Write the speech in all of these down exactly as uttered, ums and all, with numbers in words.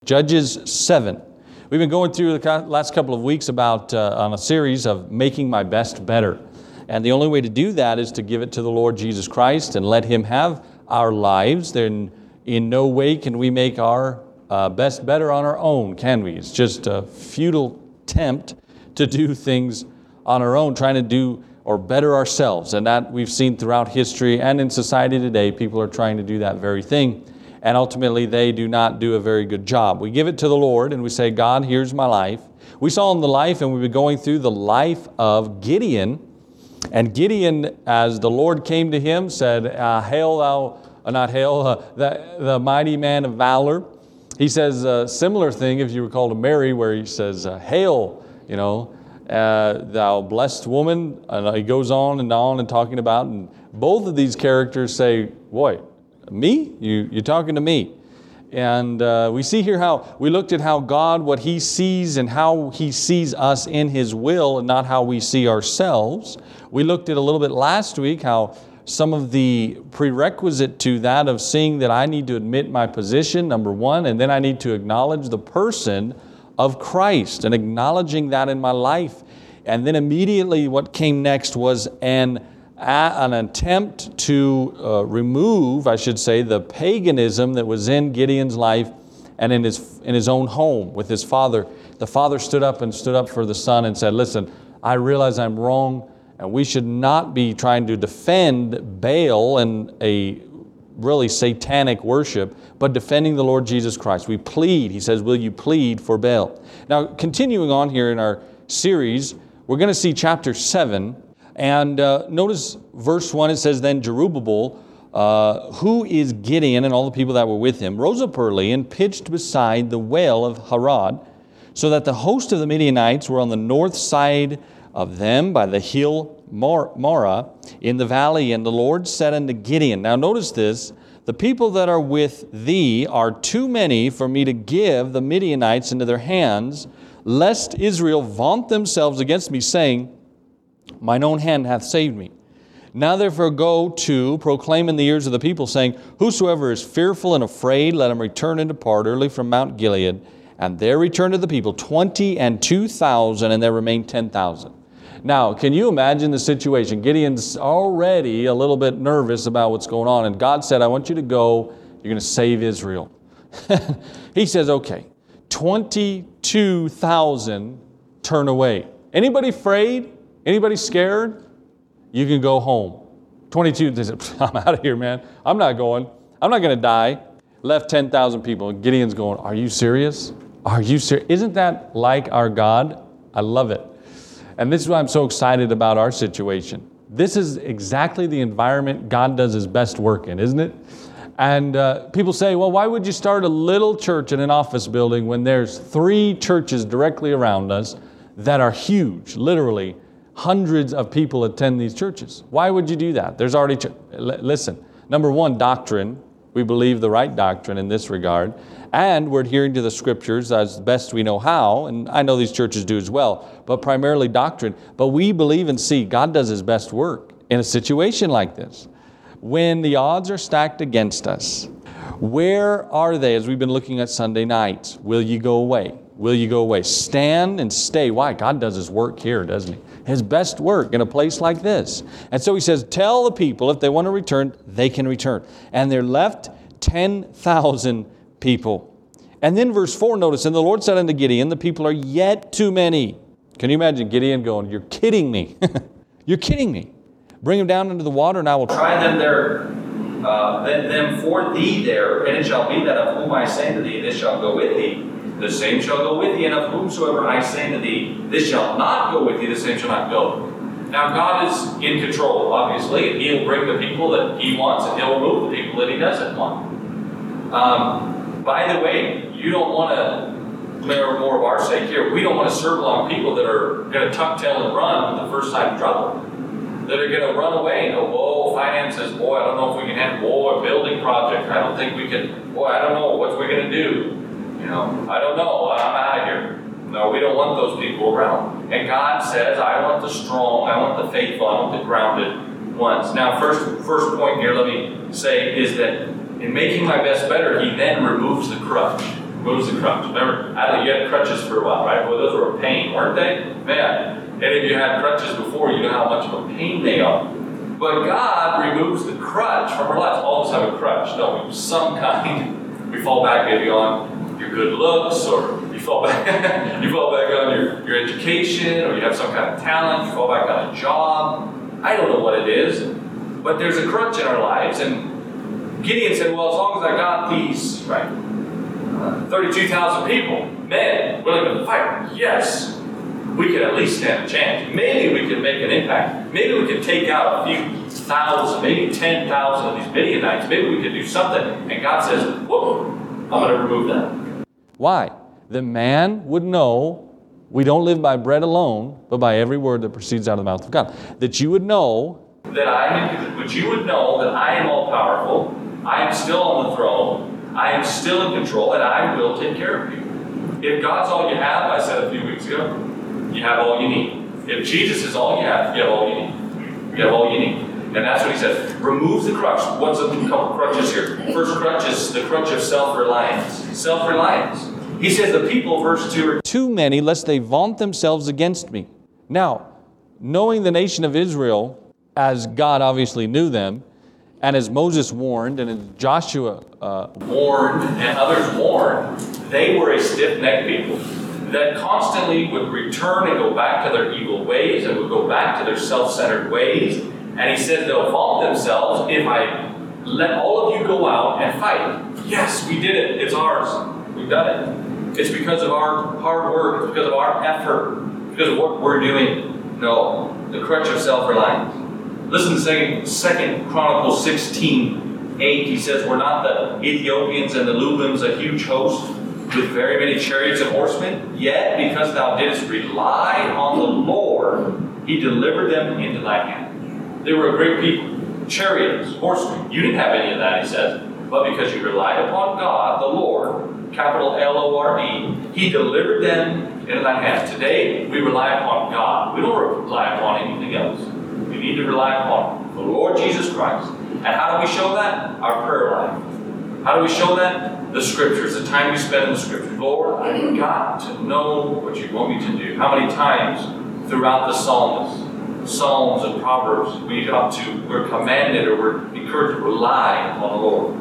Judges seven. We've been going through the last couple of weeks about uh, on a series of making my best better. And the only way to do that is to give it to the Lord Jesus Christ and let Him have our lives. Then in no way can we make our uh, best better on our own, can we? It's just a futile attempt to do things on our own, trying to do or better ourselves. And that we've seen throughout history and in society today, people are trying to do that very thing. And ultimately, they do not do a very good job. We give it to the Lord and we say, God, here's my life. We saw in the life, and we've been going through the life of Gideon. And Gideon, as the Lord came to him, said, uh, hail thou, uh, not hail, uh, the, the mighty man of valor. He says a similar thing, if you recall, to Mary, where he says, uh, hail, you know, uh, thou blessed woman. And he goes on and on and talking about, and both of these characters say, boy, me? You, you're talking to me. And uh, we see here how, we looked at how God, what He sees and how He sees us in His will and not how we see ourselves. We looked at a little bit last week how some of the prerequisite to that of seeing that I need to admit my position, number one, and then I need to acknowledge the person of Christ and acknowledging that in my life. And then immediately what came next was an an attempt to uh, remove, I should say, the paganism that was in Gideon's life and in his in his own home with his father. The father stood up and stood up for the son and said, listen, I realize I'm wrong, and we should not be trying to defend Baal and a really satanic worship, but defending the Lord Jesus Christ. We plead, he says, will you plead for Baal? Now, continuing on here in our series, we're going to see chapter seven. And uh, notice verse one, it says, then Jerubbaal, uh, who is Gideon and all the people that were with him, rose up early and pitched beside the well of Harod, so that the host of the Midianites were on the north side of them by the hill Morah in the valley. And the Lord said unto Gideon, now notice this, the people that are with thee are too many for me to give the Midianites into their hands, lest Israel vaunt themselves against me, saying, mine own hand hath saved me. Now therefore go to proclaim in the ears of the people, saying, whosoever is fearful and afraid, let him return and depart early from Mount Gilead. And there returned to the people twenty and two thousand, and there remained ten thousand. Now, can you imagine the situation? Gideon's already a little bit nervous about what's going on, and God said, I want you to go, you're going to save Israel. He says, okay, twenty-two thousand turn away. Anybody afraid? Anybody scared? You can go home. twenty-two, they said, I'm out of here, man. I'm not going. I'm not going to die. Left ten thousand people. Gideon's going, are you serious? Are you serious? Isn't that like our God? I love it. And this is why I'm so excited about our situation. This is exactly the environment God does His best work in, isn't it? And uh, people say, well, why would you start a little church in an office building when there's three churches directly around us that are huge, literally? Hundreds of people attend these churches. Why would you do that? There's already, ch- L- listen, number one, doctrine. We believe the right doctrine in this regard. And we're adhering to the scriptures as best we know how. And I know these churches do as well, but primarily doctrine. But we believe and see God does His best work in a situation like this. When the odds are stacked against us, where are they? As we've been looking at Sunday nights, will you go away? Will you go away? Stand and stay. Why? God does His work here, doesn't He? His best work in a place like this. And so He says, tell the people if they want to return, they can return. And they're left ten thousand people. And then verse four, notice, and the Lord said unto Gideon, the people are yet too many. Can you imagine Gideon going, you're kidding me. You're kidding me. Bring them down into the water and I will try them there, uh, them for thee there. And it shall be that of whom I say to thee, this shall go with thee. The same shall go with thee, and of whomsoever I say to thee, this shall not go with thee, the same shall not go. Now God is in control, obviously, and He'll bring the people that He wants, and He'll remove the people that He doesn't want. Um, by the way, you don't want to, for more of our sake here, we don't want to serve along people that are going to tuck tail and run with the first sign of trouble. That are going to run away and go, whoa, finances, boy, I don't know if we can handle, whoa, a building project, I don't think we can, boy, I don't know, what's we going to do? You know, I don't know, I'm out of here. No, we don't want those people around. And God says, I want the strong, I want the faithful, I want the grounded ones. Now, first first point here, let me say, is that in making my best better, He then removes the crutch. Removes the crutch. Remember, I don't know, you had crutches for a while, right? Well, those were a pain, weren't they? Man, any of you had crutches before, you know how much of a pain they are. But God removes the crutch from our lives. All of us have a crutch, don't we? Some kind. We fall back maybe on your good looks, or you fall back you fall back on your, your education, or you have some kind of talent, you fall back on a job. I don't know what it is, but there's a crutch in our lives. And Gideon said, well, as long as I got these, right, uh, thirty-two thousand people, men, willing to fight, yes, we could at least stand a chance. Maybe we could make an impact. Maybe we could take out a few thousand, maybe ten thousand of these Midianites. Maybe we could do something. And God says, whoa, I'm going to remove that. Why? The man would know we don't live by bread alone, but by every word that proceeds out of the mouth of God. That you would know that I am, but you would know that I am all powerful. I am still on the throne. I am still in control, and I will take care of you. If God's all you have, I said a few weeks ago, you have all you need. If Jesus is all you have, you have all you need. You have all you need. And that's what he says. Remove the crutch. What's a couple crutches here? First crutch is the crutch of self-reliance. Self-reliance. He says the people, verse two, are too many, lest they vaunt themselves against me. Now, knowing the nation of Israel, as God obviously knew them, and as Moses warned, and as Joshua uh, warned, and others warned, they were a stiff-necked people that constantly would return and go back to their evil ways and would go back to their self-centered ways. And he said they'll vaunt themselves if I let all of you go out and fight. Yes, we did it. It's ours. We've done it. It's because of our hard work. It's because of our effort. It's because of what we're doing. No, the crutch of self-reliance. Listen to second, second Chronicles sixteen eight. He says, were not the Ethiopians and the Lubims a huge host with very many chariots and horsemen? Yet, because thou didst rely on the Lord, he delivered them into thy hand. They were a great people. Chariots, horsemen. You didn't have any of that, he says. But because you relied upon God, the Lord, capital L O R D, he delivered them into thy hand. Today, we rely upon God. We don't rely upon anything else. We need to rely upon the Lord Jesus Christ. And how do we show that? Our prayer life. How do we show that? The Scriptures, the time we spend in the Scriptures. Lord, I've got to know what you want me to do. How many times throughout the Psalms, Psalms and Proverbs, we got to, we're commanded or we're encouraged to rely upon the Lord.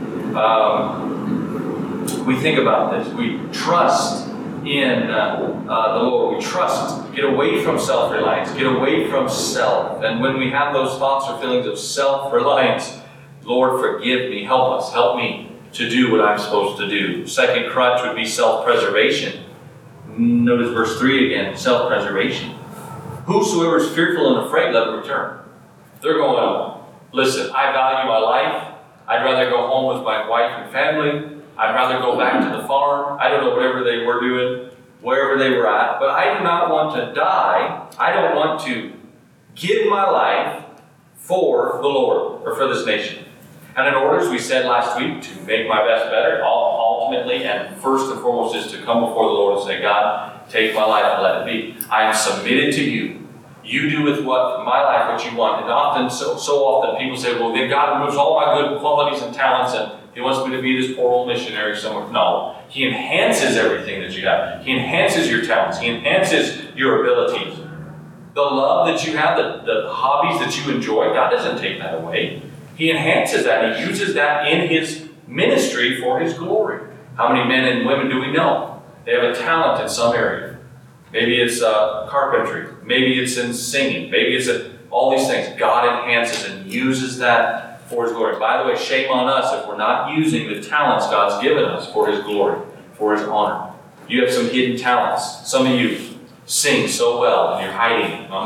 Um, we think about this. We trust in uh, uh, the Lord. We trust. Get away from self-reliance. Get away from self. And when we have those thoughts or feelings of self-reliance, Lord, forgive me. Help us. Help me to do what I'm supposed to do. Second crutch would be self-preservation. Notice verse three again. Self-preservation. Whosoever is fearful and afraid, let him return. They're going, listen, I value my life. I'd rather go home with my wife and family. I'd rather go back to the farm. I don't know whatever they were doing, wherever they were at. But I do not want to die. I don't want to give my life for the Lord or for this nation. And in order, as we said last week, to make my best better, ultimately and first and foremost is to come before the Lord and say, God, take my life and let it be. I am submitted to you. You do with what my life what you want. And often, so, so often, people say, well, then God removes all my good qualities and talents and he wants me to be this poor old missionary somewhere. No. He enhances everything that you have. He enhances your talents. He enhances your abilities. The love that you have, the, the hobbies that you enjoy, God doesn't take that away. He enhances that. He uses that in his ministry for his glory. How many men and women do we know? They have a talent in some area. Maybe it's uh, carpentry. Maybe it's in singing. Maybe it's a, all these things. God enhances and uses that for his glory. By the way, shame on us if we're not using the talents God's given us for his glory, for his honor. You have some hidden talents. Some of you sing so well and you're hiding. No,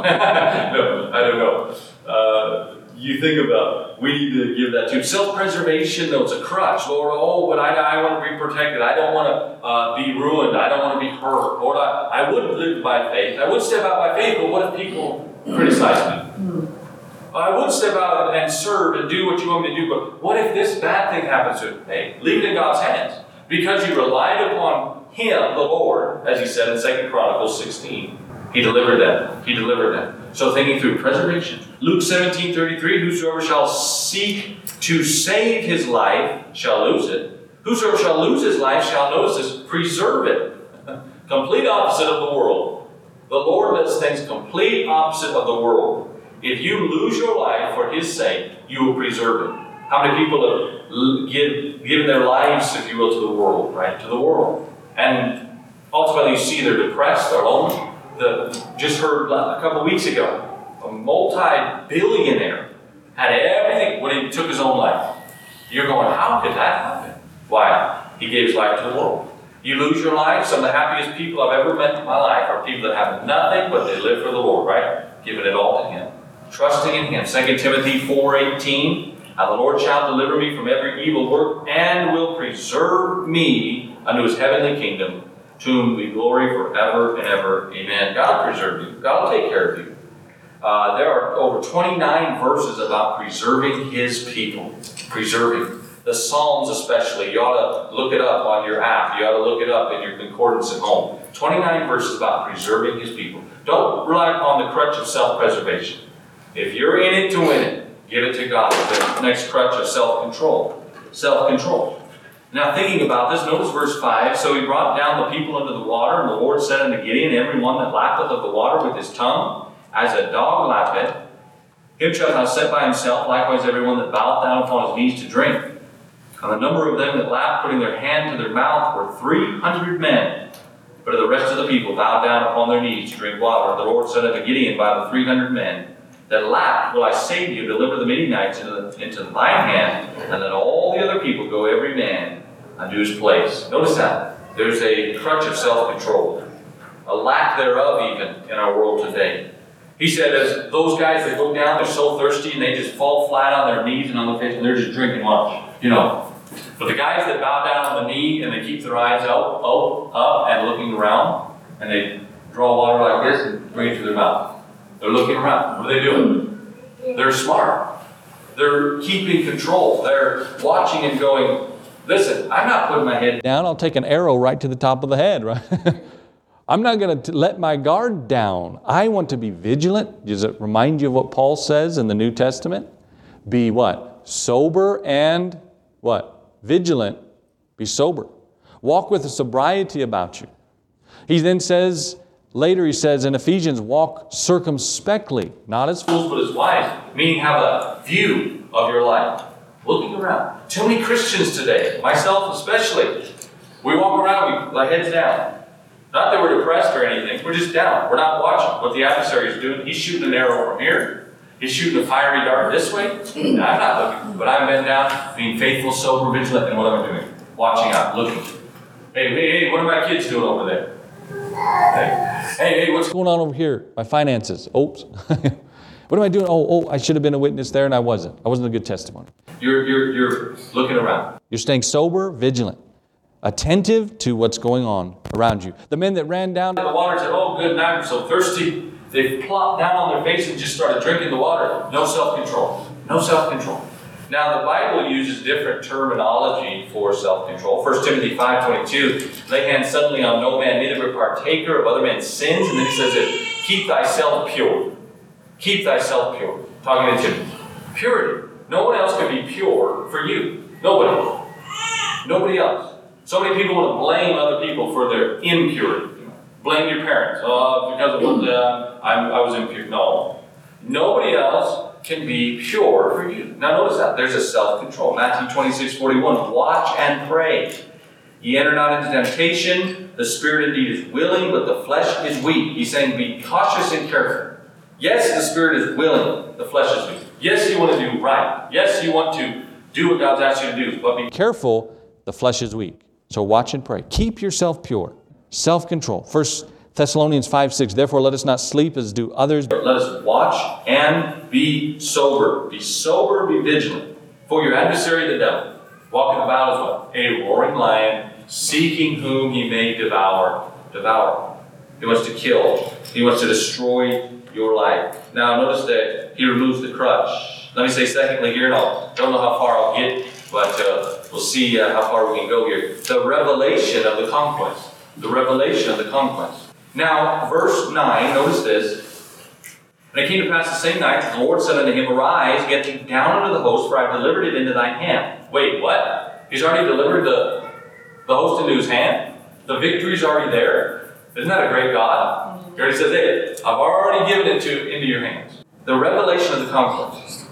I don't know. Uh, you think about, we need to give that to self-preservation, though it's a crutch. Lord, oh, but I, I want to be protected. I don't want to uh, be ruined. I don't want to be hurt. Lord, I, I would live by faith. I would step out by faith, but what if people criticize me? I would step out and serve and do what you want me to do, but what if this bad thing happens to me? Hey, leave it in God's hands. Because you relied upon him, the Lord, as he said in Second Chronicles sixteen. He delivered them. He delivered them. So thinking through preservation. Luke seventeen thirty-three, whosoever shall seek to save his life shall lose it. Whosoever shall lose his life shall, notice this, preserve it. Complete opposite of the world. The Lord does things complete opposite of the world. If you lose your life for His sake, you will preserve it. How many people have give, given their lives, if you will, to the world, right? To the world. And ultimately you see they're depressed, they're lonely. The, just heard a couple of weeks ago, a multi-billionaire had everything when he took his own life. You're going, how could that happen? Why? He gave his life to the world. You lose your life, some of the happiest people I've ever met in my life are people that have nothing but they live for the Lord, right? Giving it all to Him. Trusting in Him. Second Timothy four eighteen, and the Lord shall deliver me from every evil work and will preserve me unto His heavenly kingdom, to whom we glory forever and ever. Amen. God will preserve you. God will take care of you. Uh, there are over twenty-nine verses about preserving His people. Preserving. The Psalms especially. You ought to look it up on your app. You ought to look it up in your concordance at home. twenty-nine verses about preserving His people. Don't rely upon the crutch of self-preservation. If you're in it to win it, give it to God. The next crutch of self-control. Self-control. Now thinking about this, notice verse five. So he brought down the people into the water, and the Lord said unto Gideon, every one that lappeth of the water with his tongue, as a dog lappeth, him shalt thou set by himself, likewise every one that boweth down upon his knees to drink. And the number of them that lapped, putting their hand to their mouth, were three hundred men. But the rest of the people bowed down upon their knees to drink water. And the Lord said unto Gideon, by the three hundred men that lapped will I save you, deliver the Midianites into, the, into thine hand, and let all the other people go every man unto his place. Notice that. There's a crutch of self-control. A lack thereof even in our world today. He said, as those guys that go down, they're so thirsty and they just fall flat on their knees and on their face and they're just drinking water. You know. But the guys that bow down on the knee and they keep their eyes out, up, up and looking around, and they draw water like this and bring it to their mouth. They're looking around. What are they doing? They're smart. They're keeping control. They're watching and going, listen, I'm not putting my head down. I'll take an arrow right to the top of the head, right? I'm not going to let my guard down. I want to be vigilant. Does it remind you of what Paul says in the New Testament? Be what? Sober and what? Vigilant. Be sober. Walk with a sobriety about you. He then says, later he says in Ephesians, walk circumspectly, not as fools, but as wise, meaning have a view of your life. Looking around. Too many Christians today, myself especially, we walk around with our heads down. Not that we're depressed or anything, we're just down. We're not watching what the adversary is doing. He's shooting an arrow from here. He's shooting a fiery dart this way. And I'm not looking, but I'm bent down, being faithful, sober, vigilant, and what am I doing? Watching out, looking. Hey, hey, hey, what are my kids doing over there? Hey, hey, hey what's going on over here? My finances. Oops. What am I doing? Oh, oh, I should have been a witness there and I wasn't. I wasn't a good testimony. You're, you're, you're looking around. You're staying sober, vigilant, attentive to what's going on around you. The men that ran down the water said, oh, good, now I'm so thirsty. They plopped down on their face and just started drinking the water. No self-control. No self-control. Now, the Bible uses different terminology for self-control. First Timothy five twenty-two, lay hands suddenly on no man, neither a partaker of other men's sins. And then he says it, keep thyself pure. Keep thyself pure. Talking to Timothy. Purity. No one else can be pure for you. Nobody. Nobody else. So many people want to blame other people for their impurity. Blame your parents. Oh, because of what uh, I, I was impure. No. Nobody else can be pure for you. Now notice that. There's a self-control. Matthew twenty-six forty-one. Watch and pray. Ye enter not into temptation. The spirit indeed is willing, but the flesh is weak. He's saying be cautious and careful. Yes, the spirit is willing. The flesh is weak. Yes, you want to do right. Yes, you want to do what God's asked you to do. But be careful. The flesh is weak. So watch and pray. Keep yourself pure. Self-control. First Thessalonians five six. Therefore let us not sleep as do others. Let us watch and be sober. Be sober, be vigilant. For your adversary the devil, walking about as what? A roaring lion, seeking whom he may devour. Devour. He wants to kill. He wants to destroy your life. Now notice that he removes the crutch. Let me say secondly here, and I don't know how far I'll get, but uh, we'll see uh, how far we can go here. The revelation of the conquest. The revelation of the conquest. Now, verse nine, notice this. And it came to pass the same night that the Lord said unto him, arise, get thee down unto the host, for I have delivered it into thine hand. Wait, what? He's already delivered the, the host into his hand. The victory's already there. Isn't that a great God? He already says, hey, I've already given it to into your hands. The revelation of the conquest.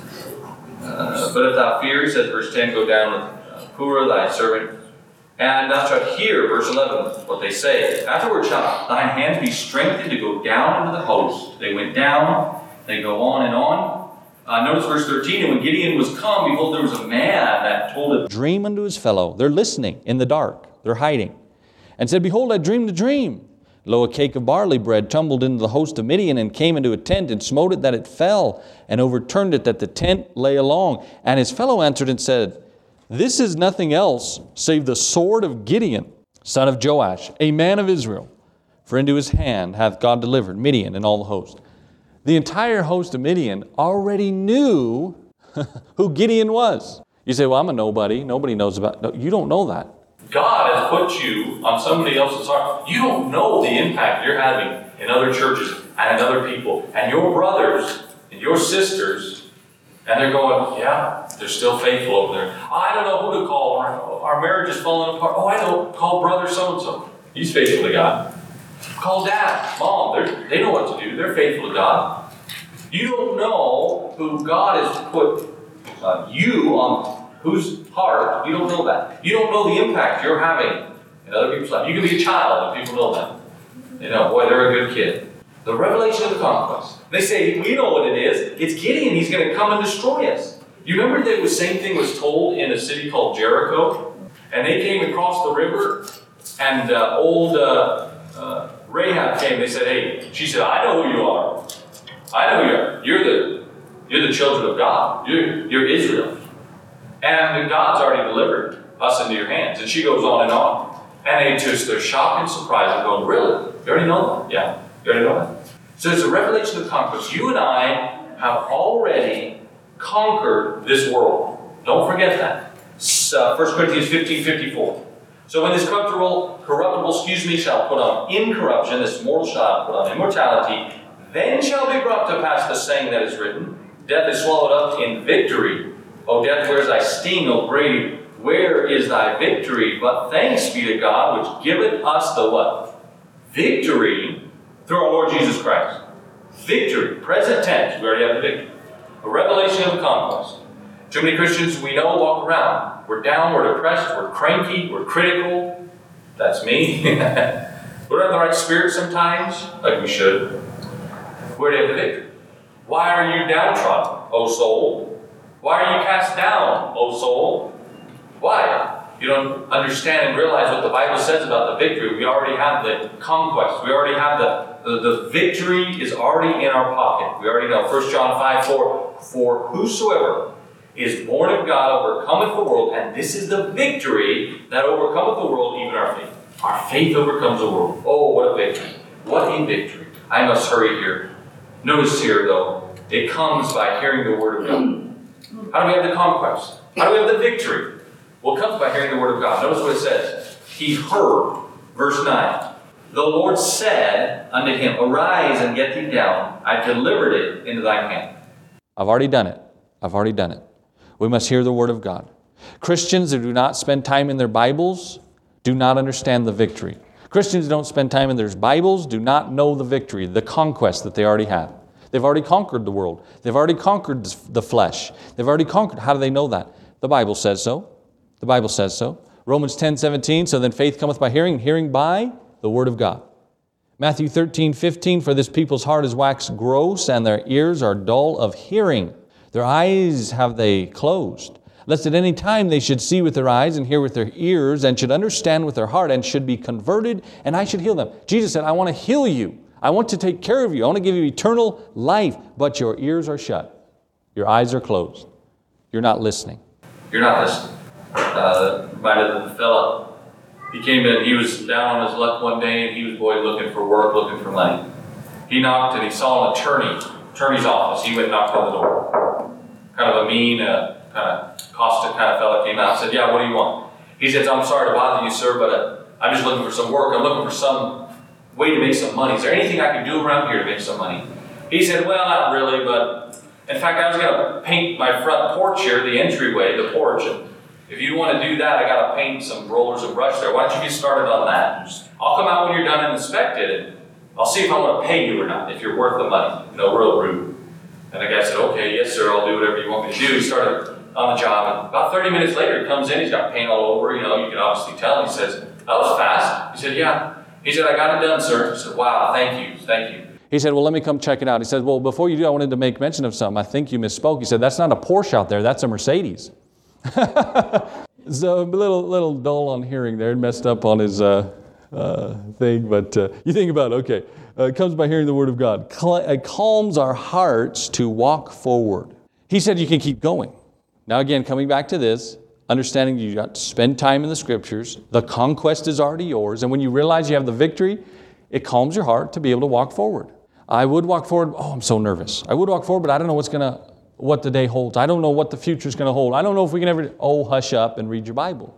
Uh, but if thou fear, he says, verse ten, go down with uh, Purah, thy servant, and thou shalt hear, verse eleven, what they say. Afterward shall thine hands be strengthened to go down into the host. They went down, they go on and on. Uh, notice verse thirteen, and when Gideon was come, behold, there was a man that told a dream unto his fellow. They're listening in the dark. They're hiding. And said, behold, I dreamed a dream. Lo, a cake of barley bread tumbled into the host of Midian, and came into a tent, and smote it that it fell, and overturned it that the tent lay along. And his fellow answered and said, this is nothing else save the sword of Gideon, son of Joash, a man of Israel. For into his hand hath God delivered Midian and all the host. The entire host of Midian already knew who Gideon was. You say, well, I'm a nobody. Nobody knows about... No, you don't know that. God has put you on somebody else's heart. You don't know the impact you're having in other churches and in other people and your brothers and your sisters, and they're going, yeah, they're still faithful over there. I don't know who to call. Our, our marriage is falling apart. Oh, I know. Call brother so-and-so. He's faithful to God. Call dad, mom. They're, they know what to do. They're faithful to God. You don't know who God has put uh, you on whose heart. You don't know that. You don't know the impact you're having in other people's lives. You can be a child and people know that. They know, boy, they're a good kid. The revelation of the conquest. They say, we know what it is. It's Gideon. He's going to come and destroy us. You remember that the same thing was told in a city called Jericho? And they came across the river, and uh, old uh, uh, Rahab came. They said, hey, she said, I know who you are. I know who you are. You're the, you're the children of God. You're, you're Israel. And God's already delivered us into your hands. And she goes on and on. And they just, they're shocked and surprised and going, really? You already know that? Yeah, you already know that. So it's a revelation of conquest. You and I have already conquered this world. Don't forget that. Uh, First Corinthians fifteen fifty-four. So when this corruptible, corruptible, excuse me, shall put on incorruption, this mortal shall put on immortality, then shall be brought to pass the saying that is written, death is swallowed up in victory. O death, where is thy sting? O grave, where is thy victory? But thanks be to God, which giveth us the what? Victory through our Lord Jesus Christ. Victory, present tense, we already have the victory. A revelation of conquest. Too many Christians we know walk around. We're down, we're depressed, we're cranky, we're critical. That's me. We don't have the right spirit sometimes, like we should. Where do you have the victory? Why are you downtrodden, O soul? Why are you cast down, O soul? Why? You don't understand and realize what the Bible says about the victory. We already have the conquest. We already have the, the, the victory is already in our pocket. We already know. First John five four, for whosoever is born of God overcometh the world, and this is the victory that overcometh the world, even our faith. Our faith overcomes the world. Oh, what a victory. What a victory. I must hurry here. Notice here, though, it comes by hearing the word of God. How do we have the conquest? How do we have the victory? Well, it comes by hearing the word of God. Notice what it says. He heard, verse nine. The Lord said unto him, arise and get thee down. I delivered it into thine hand. I've already done it. I've already done it. We must hear the word of God. Christians who do not spend time in their Bibles do not understand the victory. Christians who don't spend time in their Bibles do not know the victory, the conquest that they already have. They've already conquered the world. They've already conquered the flesh. They've already conquered. How do they know that? The Bible says so. The Bible says so. Romans ten seventeen, so then faith cometh by hearing, and hearing by the word of God. Matthew thirteen fifteen, for this people's heart is waxed gross, and their ears are dull of hearing. Their eyes have they closed, lest at any time they should see with their eyes and hear with their ears, and should understand with their heart, and should be converted, and I should heal them. Jesus said, I want to heal you. I want to take care of you. I want to give you eternal life, but your ears are shut. Your eyes are closed. You're not listening. You're not listening. Uh, reminded of the fella. He came in, he was down on his luck one day, and he was, boy, looking for work, looking for money. He knocked, and he saw an attorney, attorney's office. He went and knocked on the door. Kind of a mean, uh, kind of caustic kind of fella came out and said, yeah, what do you want? He said, I'm sorry to bother you, sir, but uh, I'm just looking for some work. I'm looking for some way to make some money. Is there anything I can do around here to make some money? He said, well, not really, but in fact, I was going to paint my front porch here, the entryway, the porch, and If you want to do that, I got to paint some rollers of brush there. Why don't you get started on that? Just, I'll come out when you're done and inspect it, and I'll see if I want to pay you or not, if you're worth the money. No, real rude. And the guy said, okay, yes, sir, I'll do whatever you want me to do. He started on the job, and about thirty minutes later, he comes in, he's got paint all over, you know, you can obviously tell. He says, that was fast. He said, yeah. He said, I got it done, sir. I said, wow, thank you, thank you. He said, well, let me come check it out. He said, well, before you do, I wanted to make mention of something. I think you misspoke. He said, that's not a Porsche out there, that's a Mercedes. So a little, little dull on hearing there, messed up on his uh, uh, thing, but uh, you think about it, okay. Uh, it comes by hearing the Word of God. Cal- it calms our hearts to walk forward. He said you can keep going. Now again, coming back to this, understanding you got to spend time in the Scriptures. The conquest is already yours. And when you realize you have the victory, it calms your heart to be able to walk forward. I would walk forward. Oh, I'm so nervous. I would walk forward, but I don't know what's going to, what the day holds. I don't know what the future is going to hold. I don't know if we can ever, oh, hush up and read your Bible.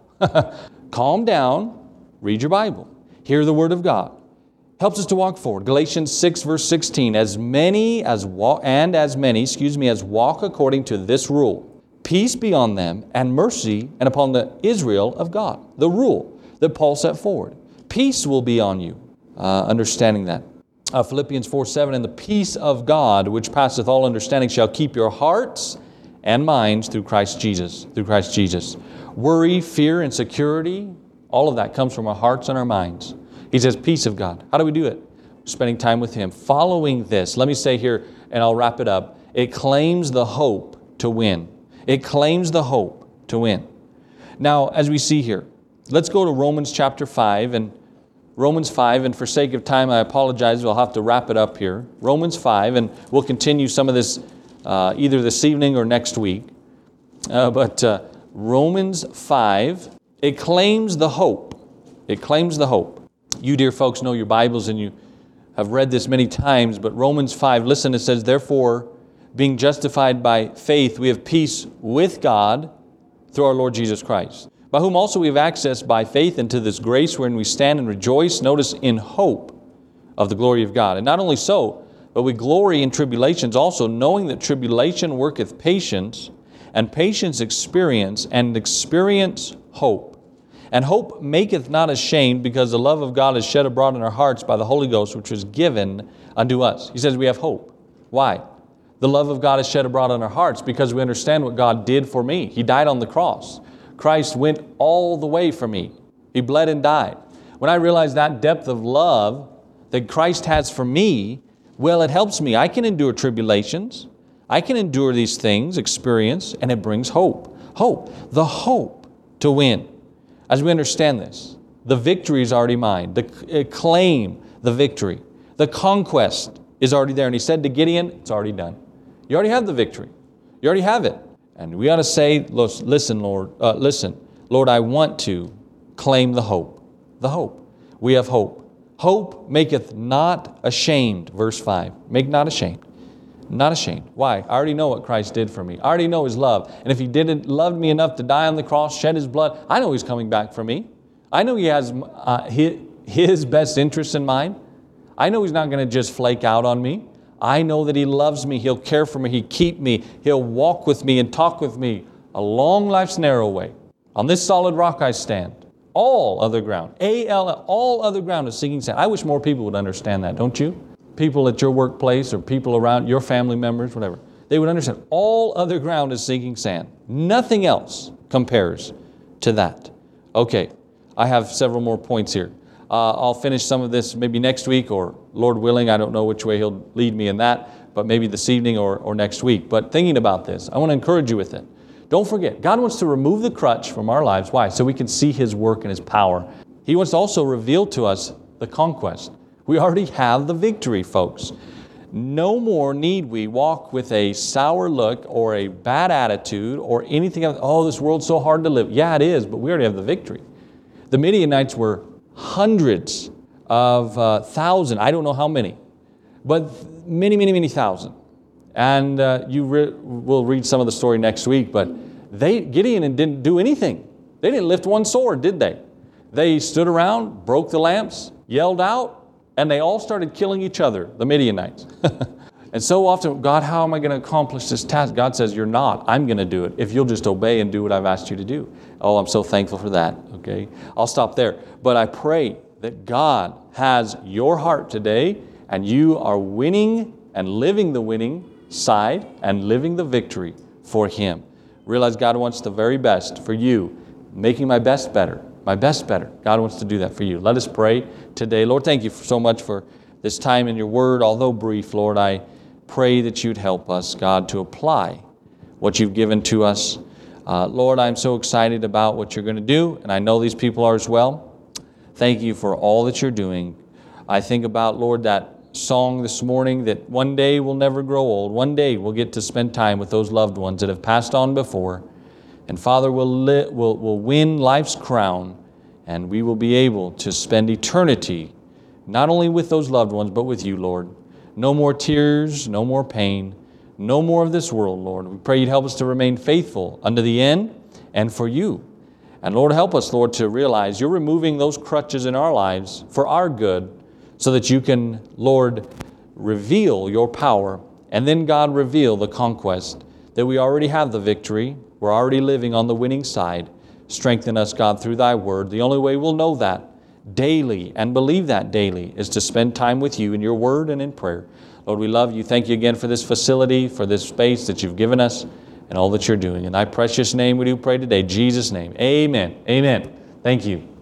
Calm down, read your Bible. Hear the Word of God. Helps us to walk forward. Galatians six, verse sixteen, as many as walk, and as many, excuse me, as walk according to this rule. Peace be on them and mercy and upon the Israel of God. The rule that Paul set forward. Peace will be on you. Uh, understanding that. Uh, Philippians four, seven, and the peace of God, which passeth all understanding, shall keep your hearts and minds through Christ Jesus. Through Christ Jesus. Worry, fear, insecurity, all of that comes from our hearts and our minds. He says, peace of God. How do we do it? Spending time with Him. Following this, let me say here, and I'll wrap it up. It claims the hope to win. It claims the hope to win. Now, as we see here, let's go to Romans chapter five. And Romans five, and for sake of time, I apologize, we'll have to wrap it up here. Romans five, and we'll continue some of this uh, either this evening or next week. Uh, but uh, Romans five, it claims the hope. It claims the hope. You, dear folks, know your Bibles and you have read this many times, but Romans five, listen, it says, therefore, being justified by faith, we have peace with God through our Lord Jesus Christ, by whom also we have access by faith into this grace wherein we stand and rejoice, notice, in hope of the glory of God. And not only so, but we glory in tribulations also, knowing that tribulation worketh patience, and patience experience, and experience hope. And hope maketh not ashamed, because the love of God is shed abroad in our hearts by the Holy Ghost, which was given unto us. He says we have hope. Why? The love of God is shed abroad in our hearts because we understand what God did for me. He died on the cross. Christ went all the way for me. He bled and died. When I realize that depth of love that Christ has for me, well, it helps me. I can endure tribulations. I can endure these things, experience, and it brings hope. Hope. The hope to win. As we understand this, the victory is already mine. The claim, the victory. The conquest is already there. And he said to Gideon, it's already done. You already have the victory. You already have it. And we ought to say, listen, Lord, uh, listen, Lord, I want to claim the hope. The hope. We have hope. Hope maketh not ashamed, verse five. Make not ashamed. Not ashamed. Why? I already know what Christ did for me. I already know His love. And if He didn't love me enough to die on the cross, shed His blood, I know He's coming back for me. I know He has uh, his, his best interests in mind. I know He's not going to just flake out on me. I know that He loves me. He'll care for me. He'll keep me. He'll walk with me and talk with me along life's narrow way. On this solid rock I stand. All other ground, A L L, all other ground is sinking sand. I wish more people would understand that, don't you? People at your workplace or people around your family members, whatever. They would understand all other ground is sinking sand. Nothing else compares to that. Okay, I have several more points here. Uh, I'll finish some of this maybe next week or Lord willing, I don't know which way He'll lead me in that, but maybe this evening or, or next week. But thinking about this, I want to encourage you with it. Don't forget, God wants to remove the crutch from our lives. Why? So we can see His work and His power. He wants to also reveal to us the conquest. We already have the victory, folks. No more need we walk with a sour look or a bad attitude or anything else. Oh, this world's so hard to live. Yeah, it is, but we already have the victory. The Midianites were hundreds of uh, thousand, I don't know how many, but many, many, many thousand. And uh, you re- will read some of the story next week, but they Gideon didn't do anything. They didn't lift one sword, did they? They stood around, broke the lamps, yelled out, and they all started killing each other, the Midianites. And so often, God, how am I going to accomplish this task? God says, you're not. I'm going to do it if you'll just obey and do what I've asked you to do. Oh, I'm so thankful for that, okay? I'll stop there. But I pray that God has your heart today and you are winning and living the winning side and living the victory for Him. Realize God wants the very best for you, making my best better, my best better. God wants to do that for you. Let us pray today. Lord, thank you so much for this time in your word. Although brief, Lord, I pray that you'd help us, God, to apply what you've given to us. Uh, Lord, I'm so excited about what you're going to do, and I know these people are as well. Thank you for all that you're doing. I think about, Lord, that song this morning that one day we'll never grow old. One day we'll get to spend time with those loved ones that have passed on before. And Father, we'll, li- we'll, we'll win life's crown, and we will be able to spend eternity not only with those loved ones, but with you, Lord. No more tears, no more pain, no more of this world, Lord. We pray you'd help us to remain faithful unto the end and for you. And Lord, help us, Lord, to realize you're removing those crutches in our lives for our good, so that you can, Lord, reveal your power, and then, God, reveal the conquest, that we already have the victory. We're already living on the winning side. Strengthen us, God, through thy word. The only way we'll know that daily and believe that daily is to spend time with you in your word and in prayer. Lord, we love you. Thank you again for this facility, for this space that you've given us, and all that you're doing. In thy precious name we do pray today, Jesus' name. Amen. Amen. Thank you.